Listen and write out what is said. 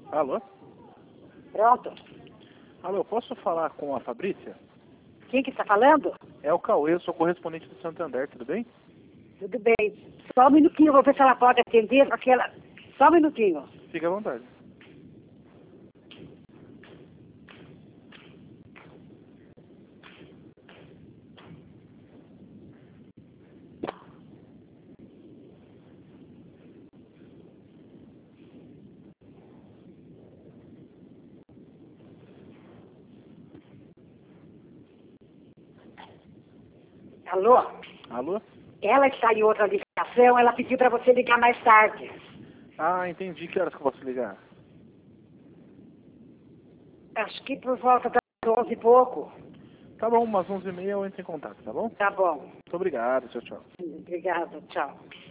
Alô? Pronto. Alô, posso falar com a Fabrícia? Quem que está falando? É o Cauê, eu sou correspondente do Santander, tudo bem? Tudo bem. Só um minutinho, vou ver se ela pode atender, porque ela... Só um minutinho. Fique à vontade. Alô? Alô? Ela está em outra ligação, ela pediu para você ligar mais tarde. Ah, entendi. Que horas que eu posso ligar? Acho que por volta das 11 e pouco. Tá bom, umas 11h30 eu entro em contato, tá bom? Tá bom. Muito obrigado, tchau, tchau. Obrigada, tchau.